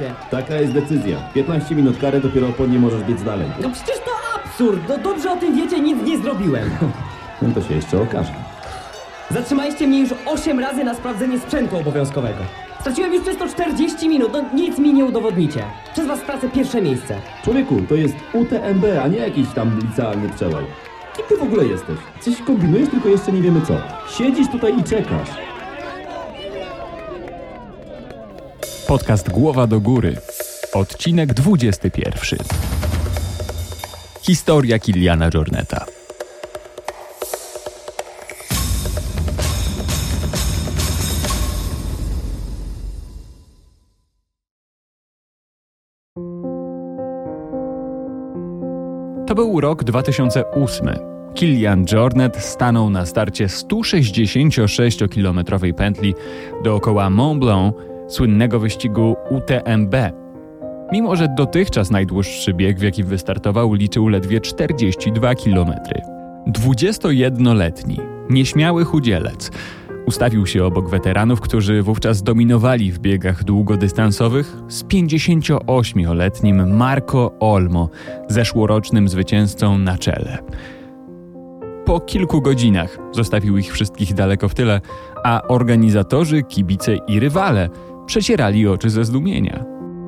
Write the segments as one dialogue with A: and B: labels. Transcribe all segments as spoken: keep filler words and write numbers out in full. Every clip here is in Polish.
A: się.
B: Taka jest decyzja. piętnaście minut kary, dopiero po niej możesz biec dalej.
A: No przecież to absurd. No dobrze o tym wiecie, nic nie zrobiłem.
B: No to się jeszcze okaże.
A: Zatrzymaliście mnie już osiem razy na sprawdzenie sprzętu obowiązkowego. Straciłem już przez to czterdzieści minut, no nic mi nie udowodnicie. Przez was stracę pierwsze miejsce.
B: Człowieku, to jest U T M B, a nie jakiś tam licealny przełaj. Kim ty w ogóle jesteś? Coś kombinujesz, tylko jeszcze nie wiemy co. Siedzisz tutaj i czekasz.
C: Podcast Głowa do Góry. Odcinek dwudziesty pierwszy. Historia Kiliana Jorneta. To był rok dwa tysiące ósmy. Kilian Jornet stanął na starcie sto sześćdziesięciosześciokilometrowej pętli dookoła Mont Blanc, słynnego wyścigu U T M B. Mimo że dotychczas najdłuższy bieg, w jakim wystartował, liczył ledwie czterdzieści dwa kilometry. dwudziestojednoletni, nieśmiały chudzielec ustawił się obok weteranów, którzy wówczas dominowali w biegach długodystansowych, z pięćdziesięcioośmioletnim Marco Olmo, zeszłorocznym zwycięzcą na czele. Po kilku godzinach zostawił ich wszystkich daleko w tyle, a organizatorzy, kibice i rywale przecierali oczy ze zdumienia.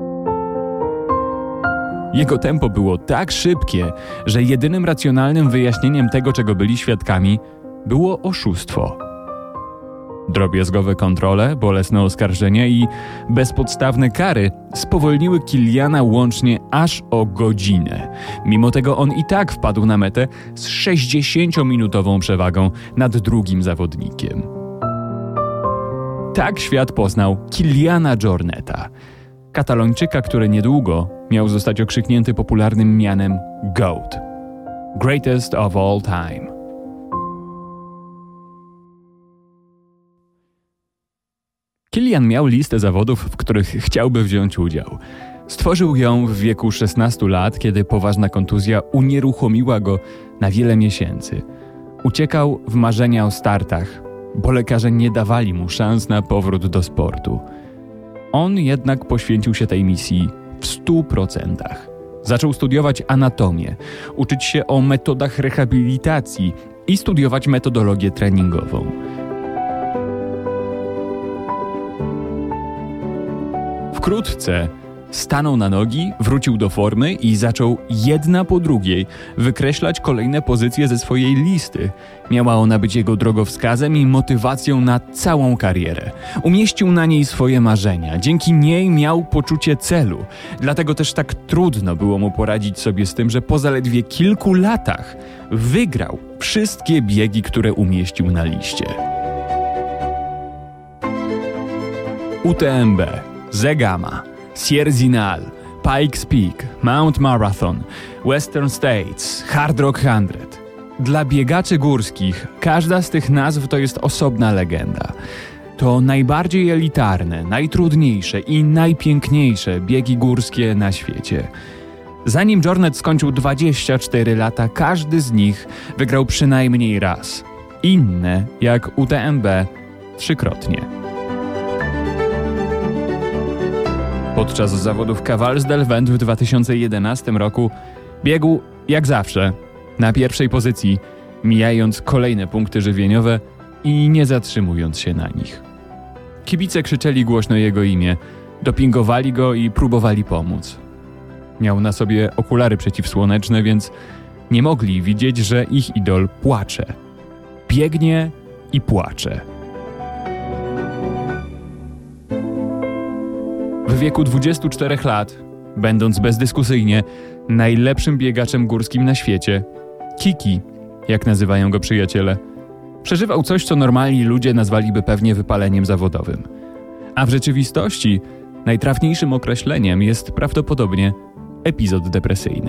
C: Jego tempo było tak szybkie, że jedynym racjonalnym wyjaśnieniem tego, czego byli świadkami, było oszustwo. Drobiazgowe kontrole, bolesne oskarżenia i bezpodstawne kary spowolniły Kiliana łącznie aż o godzinę. Mimo tego on i tak wpadł na metę z sześćdziesięciominutową przewagą nad drugim zawodnikiem. Tak świat poznał Kiliana Jorneta, Katalończyka, który niedługo miał zostać okrzyknięty popularnym mianem GOAT. Greatest of all time. Kilian miał listę zawodów, w których chciałby wziąć udział. Stworzył ją w wieku szesnastu lat, kiedy poważna kontuzja unieruchomiła go na wiele miesięcy. Uciekał w marzenia o startach, bo lekarze nie dawali mu szans na powrót do sportu. On jednak poświęcił się tej misji w stu procentach. Zaczął studiować anatomię, uczyć się o metodach rehabilitacji i studiować metodologię treningową. Wkrótce stanął na nogi, wrócił do formy i zaczął jedna po drugiej wykreślać kolejne pozycje ze swojej listy. Miała ona być jego drogowskazem i motywacją na całą karierę. Umieścił na niej swoje marzenia. Dzięki niej miał poczucie celu. Dlatego też tak trudno było mu poradzić sobie z tym, że po zaledwie kilku latach wygrał wszystkie biegi, które umieścił na liście. U T M B, Zegama, Sierre-Zinal, Pikes Peak, Mount Marathon, Western States, Hard Rock sto. Dla biegaczy górskich każda z tych nazw to jest osobna legenda. To najbardziej elitarne, najtrudniejsze i najpiękniejsze biegi górskie na świecie. Zanim Jornet skończył dwadzieścia cztery lata, każdy z nich wygrał przynajmniej raz. Inne, jak U T M B, trzykrotnie. Podczas zawodów Cavals del Vent w dwa tysiące jedenastym roku biegł, jak zawsze, na pierwszej pozycji, mijając kolejne punkty żywieniowe i nie zatrzymując się na nich. Kibice krzyczeli głośno jego imię, dopingowali go i próbowali pomóc. Miał na sobie okulary przeciwsłoneczne, więc nie mogli widzieć, że ich idol płacze. Biegnie i płacze. W wieku dwudziestu czterech lat, będąc bezdyskusyjnie najlepszym biegaczem górskim na świecie, Kiki, jak nazywają go przyjaciele, przeżywał coś, co normalni ludzie nazwaliby pewnie wypaleniem zawodowym. A w rzeczywistości najtrafniejszym określeniem jest prawdopodobnie epizod depresyjny.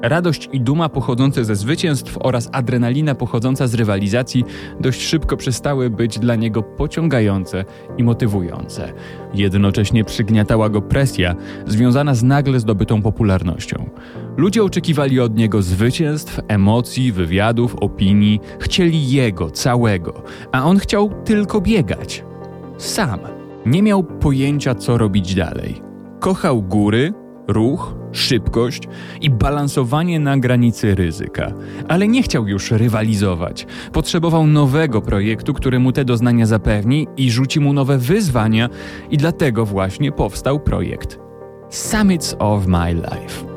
C: Radość i duma pochodzące ze zwycięstw oraz adrenalina pochodząca z rywalizacji dość szybko przestały być dla niego pociągające i motywujące. Jednocześnie przygniatała go presja związana z nagle zdobytą popularnością. Ludzie oczekiwali od niego zwycięstw, emocji, wywiadów, opinii. Chcieli jego, całego, a on chciał tylko biegać. Sam. Nie miał pojęcia, co robić dalej. Kochał góry, ruch, szybkość i balansowanie na granicy ryzyka. Ale nie chciał już rywalizować. Potrzebował nowego projektu, który mu te doznania zapewni i rzuci mu nowe wyzwania, i dlatego właśnie powstał projekt Summits of My Life.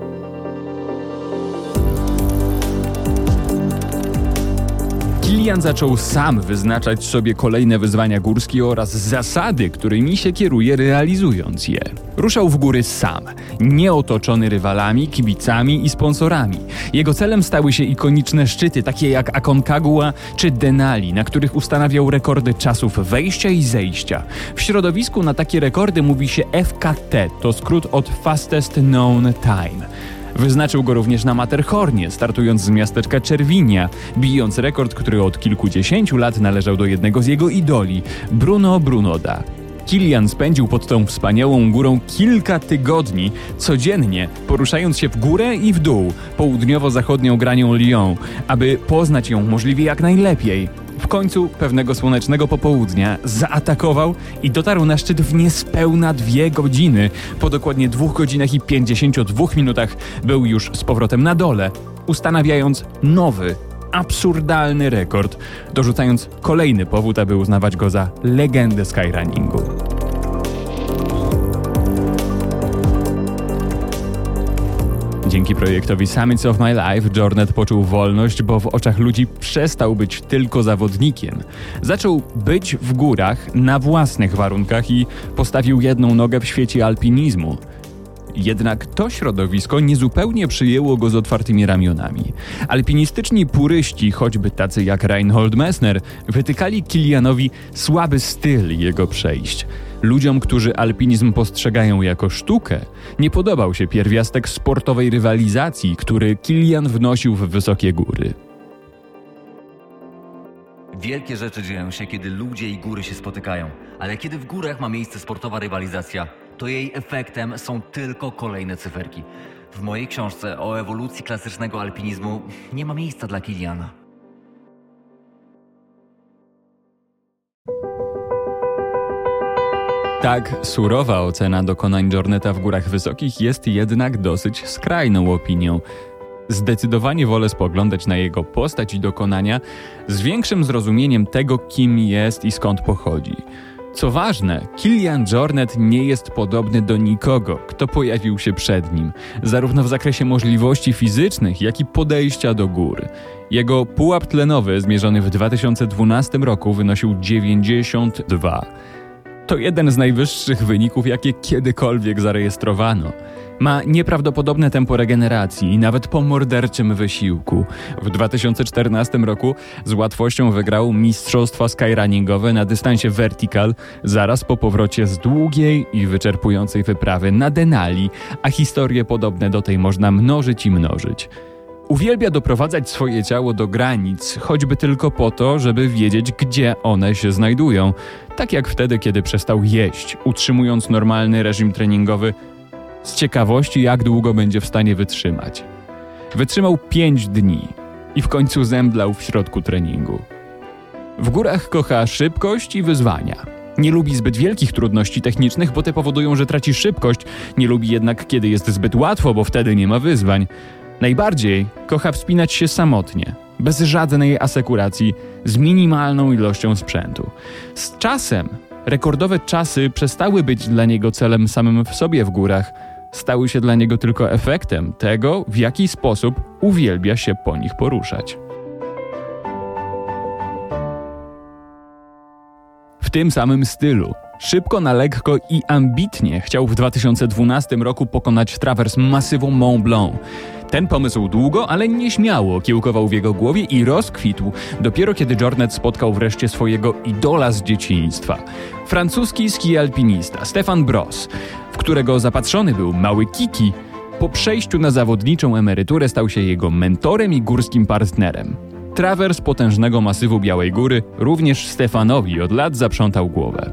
C: Kilian zaczął sam wyznaczać sobie kolejne wyzwania górskie oraz zasady, którymi się kieruje, realizując je. Ruszał w góry sam, nieotoczony rywalami, kibicami i sponsorami. Jego celem stały się ikoniczne szczyty, takie jak Aconcagua czy Denali, na których ustanawiał rekordy czasów wejścia i zejścia. W środowisku na takie rekordy mówi się F K T, to skrót od Fastest Known Time. Wyznaczył go również na Matterhornie, startując z miasteczka Czerwinia, bijąc rekord, który od kilkudziesięciu lat należał do jednego z jego idoli, Bruno Brunoda. Kilian spędził pod tą wspaniałą górą kilka tygodni, codziennie poruszając się w górę i w dół, południowo-zachodnią granią Lyon, aby poznać ją możliwie jak najlepiej. W końcu pewnego słonecznego popołudnia zaatakował i dotarł na szczyt w niespełna dwie godziny. Po dokładnie dwóch godzinach i pięćdziesięciu dwóch minutach był już z powrotem na dole, ustanawiając nowy, absurdalny rekord, dorzucając kolejny powód, aby uznawać go za legendę skyrunningu. Dzięki projektowi Summits of My Life Jornet poczuł wolność, bo w oczach ludzi przestał być tylko zawodnikiem. Zaczął być w górach na własnych warunkach i postawił jedną nogę w świecie alpinizmu. Jednak to środowisko niezupełnie przyjęło go z otwartymi ramionami. Alpinistyczni puryści, choćby tacy jak Reinhold Messner, wytykali Kilianowi słaby styl jego przejść. Ludziom, którzy alpinizm postrzegają jako sztukę, nie podobał się pierwiastek sportowej rywalizacji, który Kilian wnosił w wysokie góry.
D: Wielkie rzeczy dzieją się, kiedy ludzie i góry się spotykają, ale kiedy w górach ma miejsce sportowa rywalizacja, to jej efektem są tylko kolejne cyferki. W mojej książce o ewolucji klasycznego alpinizmu nie ma miejsca dla Kiliana.
C: Tak surowa ocena dokonań Jorneta w górach wysokich jest jednak dosyć skrajną opinią. Zdecydowanie wolę spoglądać na jego postać i dokonania z większym zrozumieniem tego, kim jest i skąd pochodzi. Co ważne, Kilian Jornet nie jest podobny do nikogo, kto pojawił się przed nim, zarówno w zakresie możliwości fizycznych, jak i podejścia do gór. Jego pułap tlenowy zmierzony w dwa tysiące dwunastym roku wynosił dziewięćdziesiąt dwa. To jeden z najwyższych wyników, jakie kiedykolwiek zarejestrowano. Ma nieprawdopodobne tempo regeneracji i nawet po morderczym wysiłku. W dwa tysiące czternastym roku z łatwością wygrał mistrzostwa skyrunningowe na dystansie vertical zaraz po powrocie z długiej i wyczerpującej wyprawy na Denali, a historie podobne do tej można mnożyć i mnożyć. Uwielbia doprowadzać swoje ciało do granic, choćby tylko po to, żeby wiedzieć, gdzie one się znajdują. Tak jak wtedy, kiedy przestał jeść, utrzymując normalny reżim treningowy, z ciekawości, jak długo będzie w stanie wytrzymać. Wytrzymał pięć dni i w końcu zemdlał w środku treningu. W górach kocha szybkość i wyzwania. Nie lubi zbyt wielkich trudności technicznych, bo te powodują, że traci szybkość. Nie lubi jednak, kiedy jest zbyt łatwo, bo wtedy nie ma wyzwań. Najbardziej kocha wspinać się samotnie, bez żadnej asekuracji, z minimalną ilością sprzętu. Z czasem rekordowe czasy przestały być dla niego celem samym w sobie w górach, stały się dla niego tylko efektem tego, w jaki sposób uwielbia się po nich poruszać. W tym samym stylu, szybko na lekko i ambitnie chciał w dwa tysiące dwunastym roku pokonać trawers masywu Mont Blanc. Ten pomysł długo, ale nieśmiało kiełkował w jego głowie i rozkwitł dopiero kiedy Jornet spotkał wreszcie swojego idola z dzieciństwa. Francuski ski alpinista Stefan Bros, w którego zapatrzony był mały Kiki, Po przejściu na zawodniczą emeryturę stał się jego mentorem i górskim partnerem. Trawers potężnego masywu Białej Góry również Stefanowi od lat zaprzątał głowę.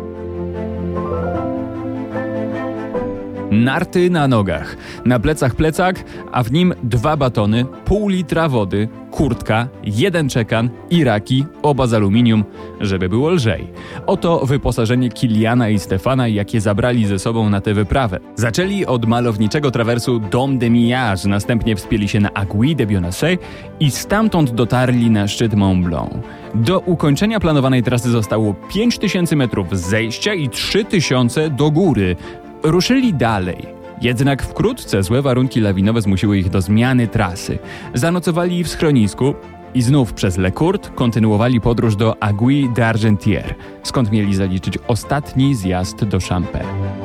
C: Narty na nogach, na plecach plecak, a w nim dwa batony, pół litra wody, kurtka, jeden czekan i raki, oba z aluminium, żeby było lżej. Oto wyposażenie Kiliana i Stefana, jakie zabrali ze sobą na tę wyprawę. Zaczęli od malowniczego trawersu Dom de Millage, następnie wspięli się na Aiguille de Bionnassay i stamtąd dotarli na szczyt Mont Blanc. Do ukończenia planowanej trasy zostało pięć tysięcy metrów zejścia i trzy tysiące do góry. Ruszyli dalej, jednak wkrótce złe warunki lawinowe zmusiły ich do zmiany trasy. Zanocowali w schronisku i znów przez Le Court kontynuowali podróż do Aiguille d'Argentière, skąd mieli zaliczyć ostatni zjazd do Champais.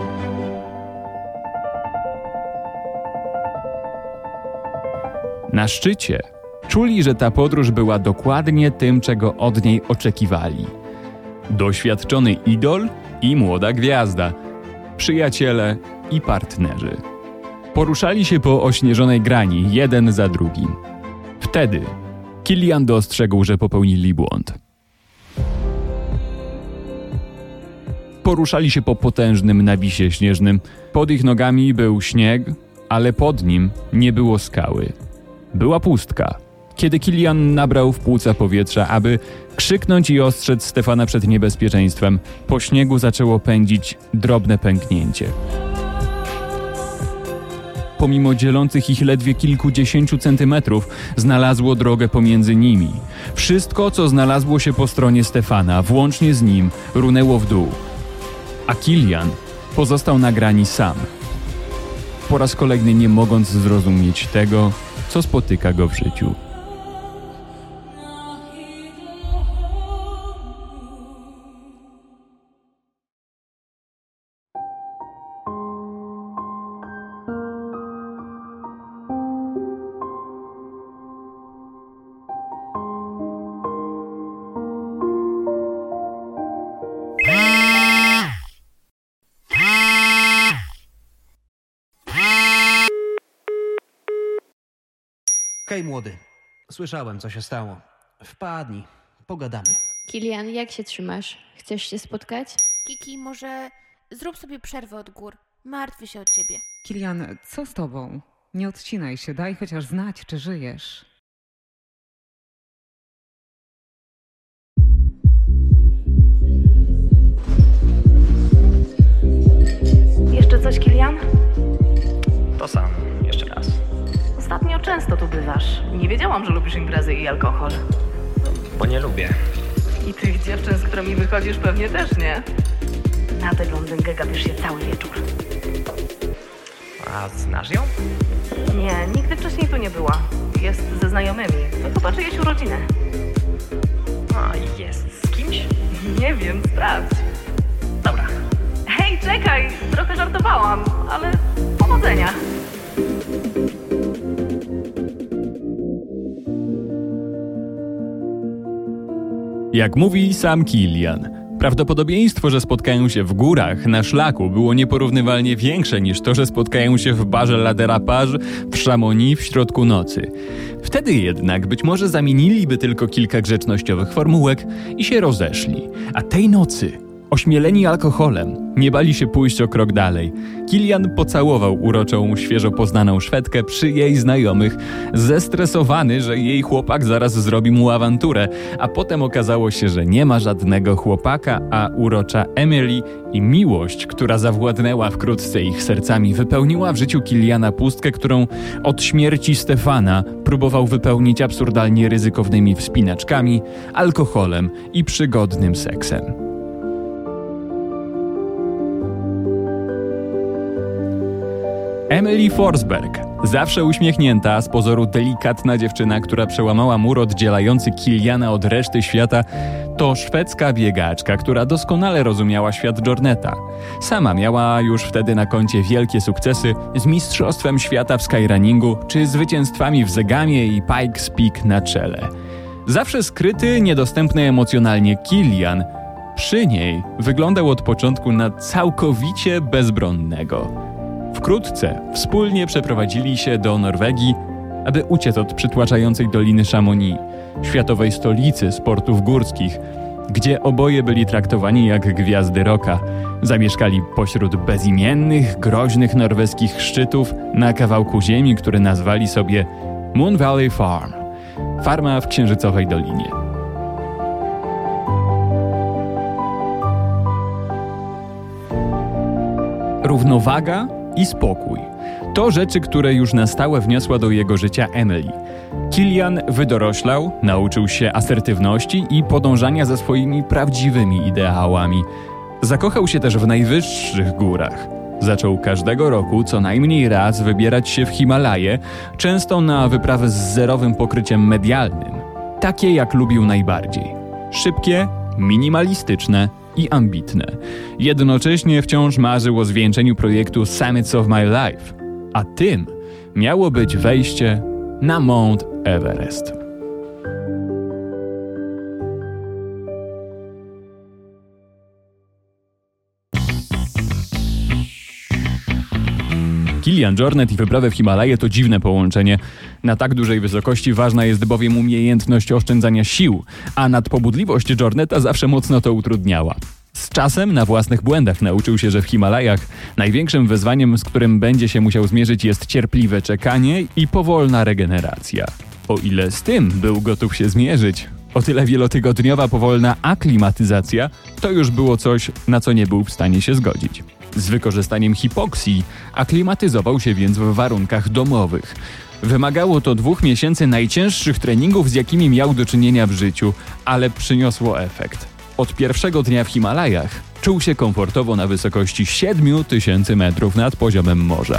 C: Na szczycie czuli, że ta podróż była dokładnie tym, czego od niej oczekiwali. Doświadczony idol i młoda gwiazda. Przyjaciele i partnerzy. Poruszali się po ośnieżonej grani, jeden za drugim. Wtedy Kilian dostrzegł, że popełnili błąd. Poruszali się po potężnym nawisie śnieżnym. Pod ich nogami był śnieg, ale pod nim nie było skały. Była pustka. Kiedy Kilian nabrał w płuca powietrza, aby krzyknąć i ostrzec Stefana przed niebezpieczeństwem, po śniegu zaczęło pędzić drobne pęknięcie. Pomimo dzielących ich ledwie kilkudziesięciu centymetrów, znalazło drogę pomiędzy nimi. Wszystko, co znalazło się po stronie Stefana, włącznie z nim, runęło w dół. A Kilian pozostał na grani sam. Po raz kolejny nie mogąc zrozumieć tego, co spotyka go w życiu.
E: Hej młody, słyszałem co się stało. Wpadnij, pogadamy.
F: Kilian, jak się trzymasz? Chcesz się spotkać?
G: Kiki, może zrób sobie przerwę od gór. Martwię się o ciebie.
H: Kilian, co z tobą? Nie odcinaj się, daj chociaż znać, czy żyjesz.
I: Jeszcze coś, Kilian?
J: To sam, jeszcze raz.
I: Ostatnio często tu bywasz. Nie wiedziałam, że lubisz imprezy i alkohol.
J: Bo nie lubię.
I: I tych dziewczyn, z którymi wychodzisz, pewnie też nie. Na tę blondynkę gapisz się cały wieczór.
J: A znasz ją?
I: Nie, nigdy wcześniej tu nie była. Jest ze znajomymi. To chyba czyjeś urodziny.
J: A jest z kimś?
I: Nie wiem, sprawdź. Dobra. Hej, czekaj! Trochę żartowałam, ale powodzenia.
C: Jak mówi sam Kilian, prawdopodobieństwo, że spotkają się w górach, na szlaku, było nieporównywalnie większe niż to, że spotkają się w barze La Dérapage w Chamonix w środku nocy. Wtedy jednak być może zamieniliby tylko kilka grzecznościowych formułek i się rozeszli. A tej nocy, ośmieleni alkoholem, nie bali się pójść o krok dalej. Kilian pocałował uroczą, świeżo poznaną Szwedkę przy jej znajomych, zestresowany, że jej chłopak zaraz zrobi mu awanturę, a potem okazało się, że nie ma żadnego chłopaka, a urocza Emily i miłość, która zawładnęła wkrótce ich sercami, wypełniła w życiu Kiliana pustkę, którą od śmierci Stefana próbował wypełnić absurdalnie ryzykownymi wspinaczkami, alkoholem i przygodnym seksem. Emily Forsberg, zawsze uśmiechnięta, z pozoru delikatna dziewczyna, która przełamała mur oddzielający Kiliana od reszty świata, to szwedzka biegaczka, która doskonale rozumiała świat Jorneta. Sama miała już wtedy na koncie wielkie sukcesy z mistrzostwem świata w skyrunningu czy zwycięstwami w Zegamie i Pikes Peak na czele. Zawsze skryty, niedostępny emocjonalnie Kilian przy niej wyglądał od początku na całkowicie bezbronnego. Wkrótce wspólnie przeprowadzili się do Norwegii, aby uciec od przytłaczającej Doliny Chamonix, światowej stolicy sportów górskich, gdzie oboje byli traktowani jak gwiazdy rocka. Zamieszkali pośród bezimiennych, groźnych norweskich szczytów na kawałku ziemi, który nazwali sobie Moon Valley Farm. Farma w Księżycowej Dolinie. Równowaga i spokój. To rzeczy, które już na stałe wniosła do jego życia Emily. Kilian wydoroślał, nauczył się asertywności i podążania za swoimi prawdziwymi ideałami. Zakochał się też w najwyższych górach. Zaczął każdego roku co najmniej raz wybierać się w Himalaje, często na wyprawy z zerowym pokryciem medialnym. Takie, jak lubił najbardziej. Szybkie, minimalistyczne i ambitne. Jednocześnie wciąż marzył o zwieńczeniu projektu Summits of My Life, a tym miało być wejście na Mount Everest. Kilian Jornet i wyprawy w Himalaje to dziwne połączenie. Na tak dużej wysokości ważna jest bowiem umiejętność oszczędzania sił, a nadpobudliwość Jorneta zawsze mocno to utrudniała. Z czasem na własnych błędach nauczył się, że w Himalajach największym wyzwaniem, z którym będzie się musiał zmierzyć, jest cierpliwe czekanie i powolna regeneracja. O ile z tym był gotów się zmierzyć, o tyle wielotygodniowa powolna aklimatyzacja to już było coś, na co nie był w stanie się zgodzić. Z wykorzystaniem hipoksji aklimatyzował się więc w warunkach domowych. Wymagało to dwóch miesięcy najcięższych treningów, z jakimi miał do czynienia w życiu, ale przyniosło efekt. Od pierwszego dnia w Himalajach czuł się komfortowo na wysokości siedmiu tysięcy metrów nad poziomem morza.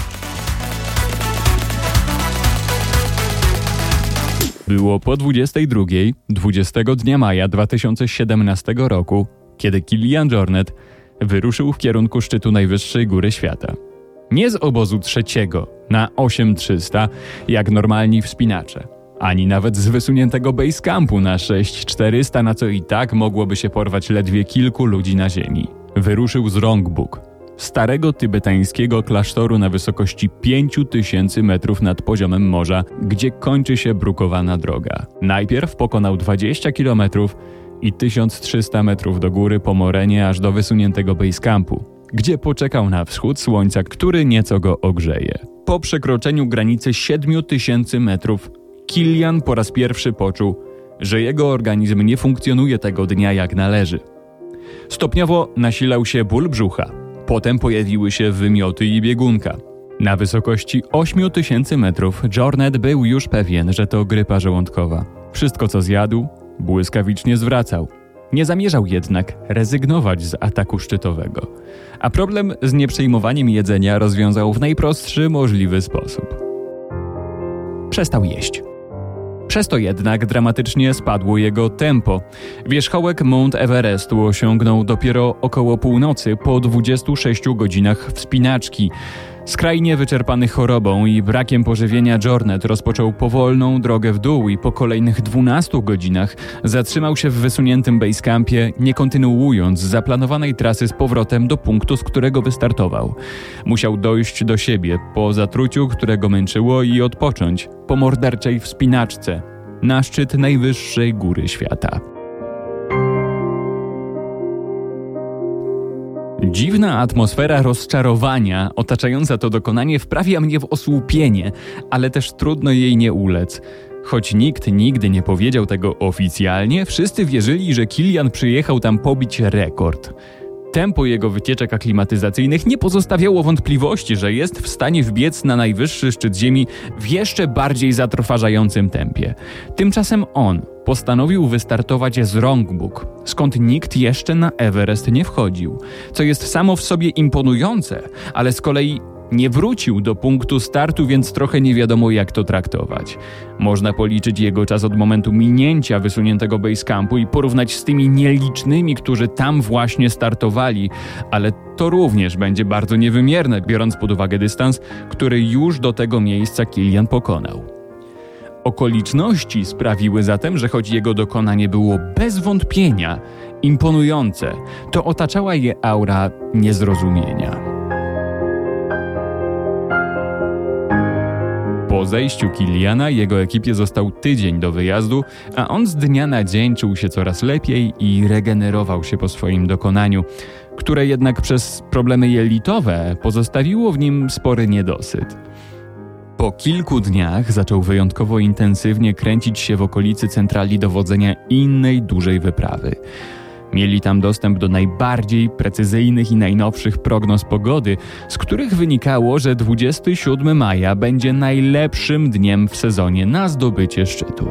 C: Było po dwudziestej drugiej, dwudziestego dnia maja dwa tysiące siedemnastego roku, kiedy Kilian Jornet wyruszył w kierunku szczytu najwyższej góry świata. Nie z obozu trzeciego na osiem tysięcy trzysta, jak normalni wspinacze, ani nawet z wysuniętego basecampu na sześć tysięcy czterysta, na co i tak mogłoby się porwać ledwie kilku ludzi na ziemi. Wyruszył z Rongbuk, starego tybetańskiego klasztoru na wysokości pięciu tysięcy metrów nad poziomem morza, gdzie kończy się brukowana droga. Najpierw pokonał dwadzieścia kilometrów i tysiąc trzysta metrów do góry po morenie aż do wysuniętego basecampu, gdzie poczekał na wschód słońca, który nieco go ogrzeje. Po przekroczeniu granicy siedmiu tysięcy metrów Kilian po raz pierwszy poczuł, że jego organizm nie funkcjonuje tego dnia jak należy. Stopniowo nasilał się ból brzucha, potem pojawiły się wymioty i biegunka. Na wysokości ośmiu tysięcy metrów Jornet był już pewien, że to grypa żołądkowa. Wszystko co zjadł, błyskawicznie zwracał. Nie zamierzał jednak rezygnować z ataku szczytowego, a problem z nieprzejmowaniem jedzenia rozwiązał w najprostszy możliwy sposób. Przestał jeść. Przez to jednak dramatycznie spadło jego tempo. Wierzchołek Mount Everestu osiągnął dopiero około północy po dwudziestu sześciu godzinach wspinaczki. Skrajnie wyczerpany chorobą i brakiem pożywienia Jornet rozpoczął powolną drogę w dół i po kolejnych dwunastu godzinach zatrzymał się w wysuniętym basecampie, nie kontynuując zaplanowanej trasy z powrotem do punktu, z którego wystartował. Musiał dojść do siebie po zatruciu, które go męczyło, i odpocząć po morderczej wspinaczce na szczyt najwyższej góry świata. Dziwna atmosfera rozczarowania otaczająca to dokonanie wprawia mnie w osłupienie, ale też trudno jej nie ulec. Choć nikt nigdy nie powiedział tego oficjalnie, wszyscy wierzyli, że Kilian przyjechał tam pobić rekord. Tempo jego wycieczek aklimatyzacyjnych nie pozostawiało wątpliwości, że jest w stanie wbiec na najwyższy szczyt ziemi w jeszcze bardziej zatrważającym tempie. Tymczasem on postanowił wystartować z Rongbuk, skąd nikt jeszcze na Everest nie wchodził, co jest samo w sobie imponujące, ale z kolei nie wrócił do punktu startu, więc trochę nie wiadomo jak to traktować. Można policzyć jego czas od momentu minięcia wysuniętego basecampu i porównać z tymi nielicznymi, którzy tam właśnie startowali, ale to również będzie bardzo niewymierne, biorąc pod uwagę dystans, który już do tego miejsca Kilian pokonał. Okoliczności sprawiły zatem, że choć jego dokonanie było bez wątpienia imponujące, to otaczała je aura niezrozumienia. Po zejściu Kiliana jego ekipie został tydzień do wyjazdu, a on z dnia na dzień czuł się coraz lepiej i regenerował się po swoim dokonaniu, które jednak przez problemy jelitowe pozostawiło w nim spory niedosyt. Po kilku dniach zaczął wyjątkowo intensywnie kręcić się w okolicy centrali dowodzenia innej dużej wyprawy. Mieli tam dostęp do najbardziej precyzyjnych i najnowszych prognoz pogody, z których wynikało, że dwudziestego siódmego maja będzie najlepszym dniem w sezonie na zdobycie szczytu.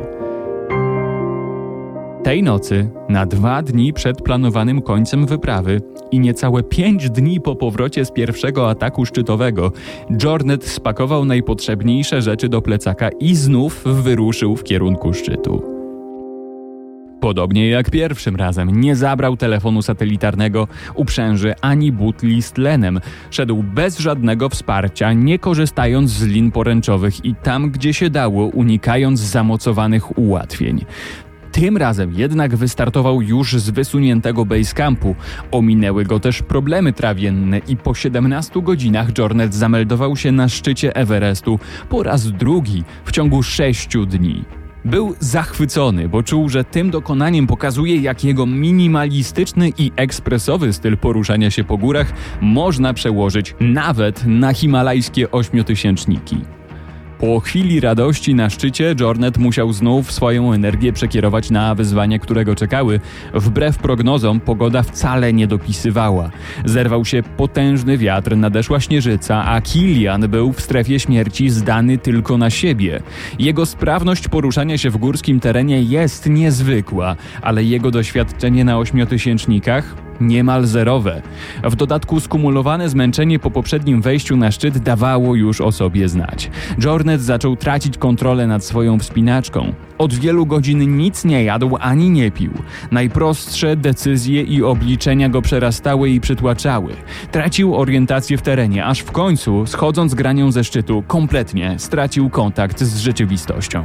C: Tej nocy, na dwa dni przed planowanym końcem wyprawy i niecałe pięć dni po powrocie z pierwszego ataku szczytowego, Jornet spakował najpotrzebniejsze rzeczy do plecaka i znów wyruszył w kierunku szczytu. Podobnie jak pierwszym razem, nie zabrał telefonu satelitarnego, uprzęży ani butli z tlenem. Szedł bez żadnego wsparcia, nie korzystając z lin poręczowych i tam, gdzie się dało, unikając zamocowanych ułatwień. Tym razem jednak wystartował już z wysuniętego basecampu. Ominęły go też problemy trawienne i po siedemnastu godzinach Jornet zameldował się na szczycie Everestu po raz drugi w ciągu sześciu dni. Był zachwycony, bo czuł, że tym dokonaniem pokazuje, jak jego minimalistyczny i ekspresowy styl poruszania się po górach można przełożyć nawet na himalajskie ośmiotysięczniki. Po chwili radości na szczycie Jornet musiał znów swoją energię przekierować na wyzwania, które go czekały. Wbrew prognozom pogoda wcale nie dopisywała. Zerwał się potężny wiatr, nadeszła śnieżyca, a Kilian był w strefie śmierci zdany tylko na siebie. Jego sprawność poruszania się w górskim terenie jest niezwykła, ale jego doświadczenie na ośmiotysięcznikach niemal zerowe. W dodatku skumulowane zmęczenie po poprzednim wejściu na szczyt dawało już o sobie znać. Jornet zaczął tracić kontrolę nad swoją wspinaczką. Od wielu godzin nic nie jadł ani nie pił. Najprostsze decyzje i obliczenia go przerastały i przytłaczały. Tracił orientację w terenie, aż w końcu, schodząc granią ze szczytu, kompletnie stracił kontakt z rzeczywistością.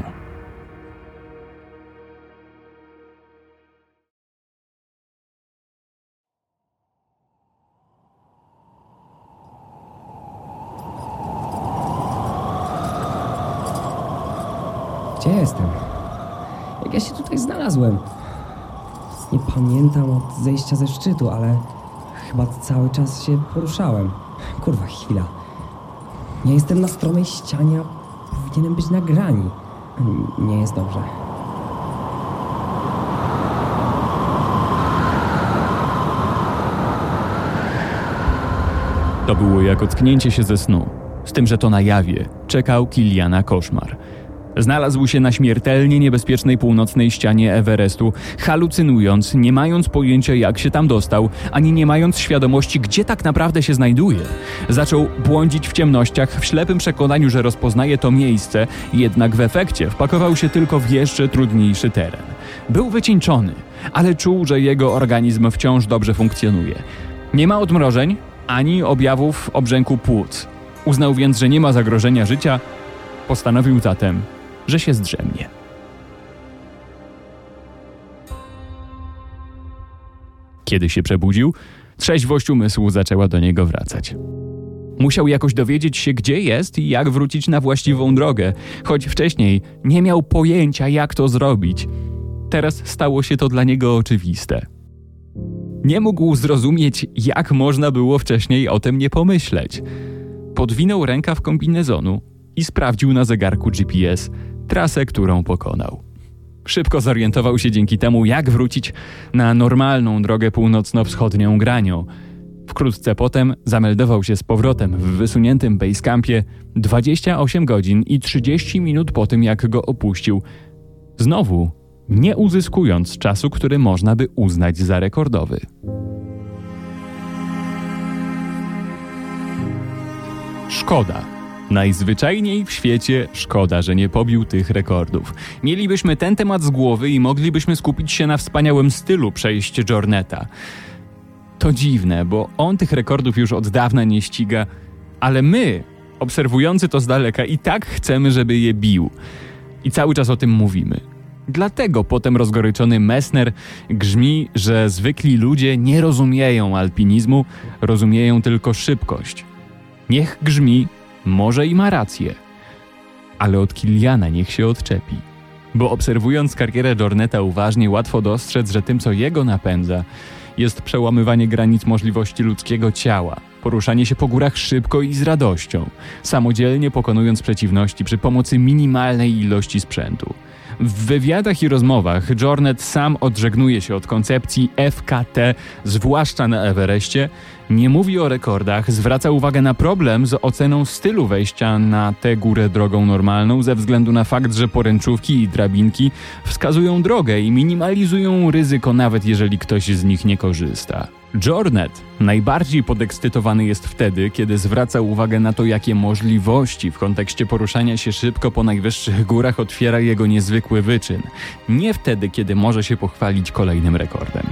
A: Gdzie jestem? Jak ja się tutaj znalazłem? Nie pamiętam od zejścia ze szczytu, ale chyba cały czas się poruszałem. Kurwa, chwila. Nie jestem na stromej ścianie, a powinienem być na grani. Nie jest dobrze.
C: To było jak ocknięcie się ze snu. Z tym, że to na jawie czekał Kiliana koszmar. Znalazł się na śmiertelnie niebezpiecznej północnej ścianie Everestu, halucynując, nie mając pojęcia, jak się tam dostał, ani nie mając świadomości, gdzie tak naprawdę się znajduje. Zaczął błądzić w ciemnościach w ślepym przekonaniu, że rozpoznaje to miejsce, jednak w efekcie wpakował się tylko w jeszcze trudniejszy teren. Był wycieńczony, ale czuł, że jego organizm wciąż dobrze funkcjonuje. Nie ma odmrożeń, ani objawów obrzęku płuc. Uznał więc, że nie ma zagrożenia życia, postanowił zatem, że się zdrzemnie. Kiedy się przebudził, trzeźwość umysłu zaczęła do niego wracać. Musiał jakoś dowiedzieć się, gdzie jest i jak wrócić na właściwą drogę, choć wcześniej nie miał pojęcia, jak to zrobić. Teraz stało się to dla niego oczywiste. Nie mógł zrozumieć, jak można było wcześniej o tym nie pomyśleć. Podwinął rękaw kombinezonu i sprawdził na zegarku G P S trasę, którą pokonał. Szybko zorientował się dzięki temu, jak wrócić na normalną drogę północno-wschodnią granią. Wkrótce potem zameldował się z powrotem w wysuniętym basecampie dwadzieścia osiem godzin i trzydzieści minut po tym, jak go opuścił. Znowu nie uzyskując czasu, który można by uznać za rekordowy. Szkoda. Najzwyczajniej w świecie szkoda, że nie pobił tych rekordów. Mielibyśmy ten temat z głowy i moglibyśmy skupić się na wspaniałym stylu przejść Jorneta. To dziwne, bo on tych rekordów już od dawna nie ściga, ale my, obserwujący to z daleka, i tak chcemy, żeby je bił. I cały czas o tym mówimy. Dlatego potem rozgoryczony Messner grzmi, że zwykli ludzie nie rozumieją alpinizmu, rozumieją tylko szybkość. Niech grzmi, może i ma rację. ale od Kiliana niech się odczepi. Bo obserwując karierę Jorneta uważnie, łatwo dostrzec, że tym, co jego napędza, jest przełamywanie granic możliwości ludzkiego ciała, poruszanie się po górach szybko i z radością, samodzielnie pokonując przeciwności przy pomocy minimalnej ilości sprzętu. W wywiadach i rozmowach Jornet sam odżegnuje się od koncepcji F K T, zwłaszcza na Everestie, nie mówi o rekordach, zwraca uwagę na problem z oceną stylu wejścia na tę górę drogą normalną ze względu na fakt, że poręczówki i drabinki wskazują drogę i minimalizują ryzyko, nawet jeżeli ktoś z nich nie korzysta. Jornet najbardziej podekscytowany jest wtedy, kiedy zwraca uwagę na to, jakie możliwości w kontekście poruszania się szybko po najwyższych górach otwiera jego niezwykły wyczyn. Nie wtedy, kiedy może się pochwalić kolejnym rekordem.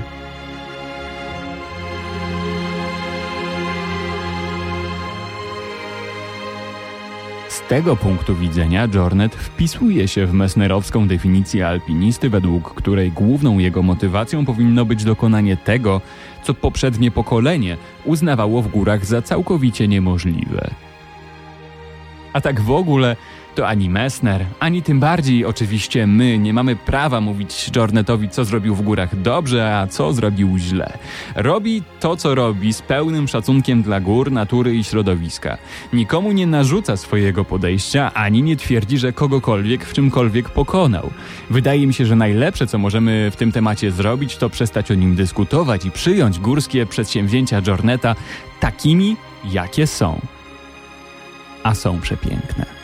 C: Z tego punktu widzenia Jornet wpisuje się w mesnerowską definicję alpinisty, według której główną jego motywacją powinno być dokonanie tego, co poprzednie pokolenie uznawało w górach za całkowicie niemożliwe. A tak w ogóle to ani Messner, ani tym bardziej oczywiście my nie mamy prawa mówić Jornetowi, co zrobił w górach dobrze, a co zrobił źle. Robi to, co robi, z pełnym szacunkiem dla gór, natury i środowiska. Nikomu nie narzuca swojego podejścia, ani nie twierdzi, że kogokolwiek w czymkolwiek pokonał. Wydaje mi się, że najlepsze, co możemy w tym temacie zrobić, to przestać o nim dyskutować i przyjąć górskie przedsięwzięcia Jorneta takimi, jakie są. A są przepiękne.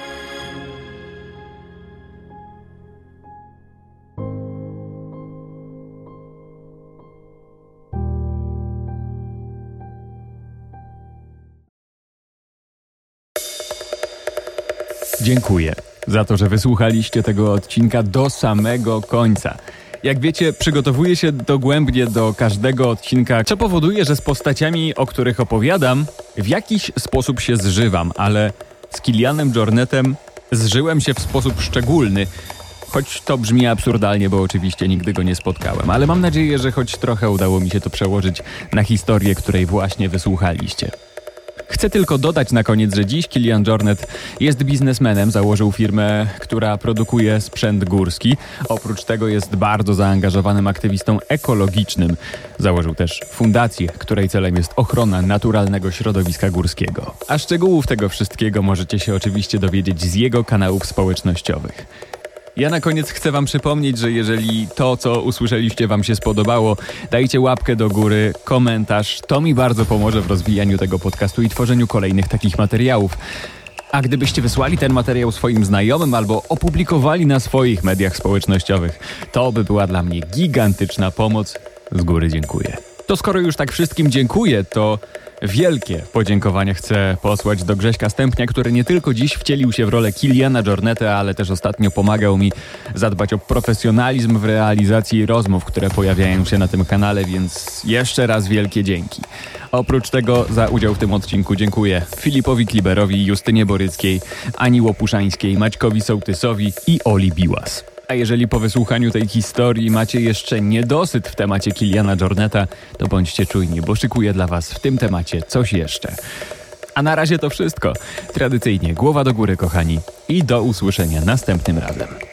C: Dziękuję za to, że wysłuchaliście tego odcinka do samego końca. Jak wiecie, przygotowuję się dogłębnie do każdego odcinka, co powoduje, że z postaciami, o których opowiadam, w jakiś sposób się zżywam, ale z Kilianem Jornetem zżyłem się w sposób szczególny, choć to brzmi absurdalnie, bo oczywiście nigdy go nie spotkałem, ale mam nadzieję, że choć trochę udało mi się to przełożyć na historię, której właśnie wysłuchaliście. Chcę tylko dodać na koniec, że dziś Kilian Jornet jest biznesmenem, założył firmę, która produkuje sprzęt górski. Oprócz tego jest bardzo zaangażowanym aktywistą ekologicznym. Założył też fundację, której celem jest ochrona naturalnego środowiska górskiego. A szczegółów tego wszystkiego możecie się oczywiście dowiedzieć z jego kanałów społecznościowych. Ja na koniec chcę wam przypomnieć, że jeżeli to, co usłyszeliście, wam się spodobało, dajcie łapkę do góry, komentarz. To mi bardzo pomoże w rozwijaniu tego podcastu i tworzeniu kolejnych takich materiałów. A gdybyście wysłali ten materiał swoim znajomym albo opublikowali na swoich mediach społecznościowych, to by była dla mnie gigantyczna pomoc. Z góry dziękuję. To skoro już tak wszystkim dziękuję, to wielkie podziękowania chcę posłać do Grześka Stępnia, który nie tylko dziś wcielił się w rolę Kiliana Jorneta, ale też ostatnio pomagał mi zadbać o profesjonalizm w realizacji rozmów, które pojawiają się na tym kanale, więc jeszcze raz wielkie dzięki. Oprócz tego za udział w tym odcinku dziękuję Filipowi Kliberowi, Justynie Boryckiej, Ani Łopuszańskiej, Maćkowi Sołtysowi i Oli Biłas. A jeżeli po wysłuchaniu tej historii macie jeszcze niedosyt w temacie Kiliana Jorneta, to bądźcie czujni, bo szykuję dla was w tym temacie coś jeszcze. A na razie to wszystko. Tradycyjnie głowa do góry, kochani, i do usłyszenia następnym razem.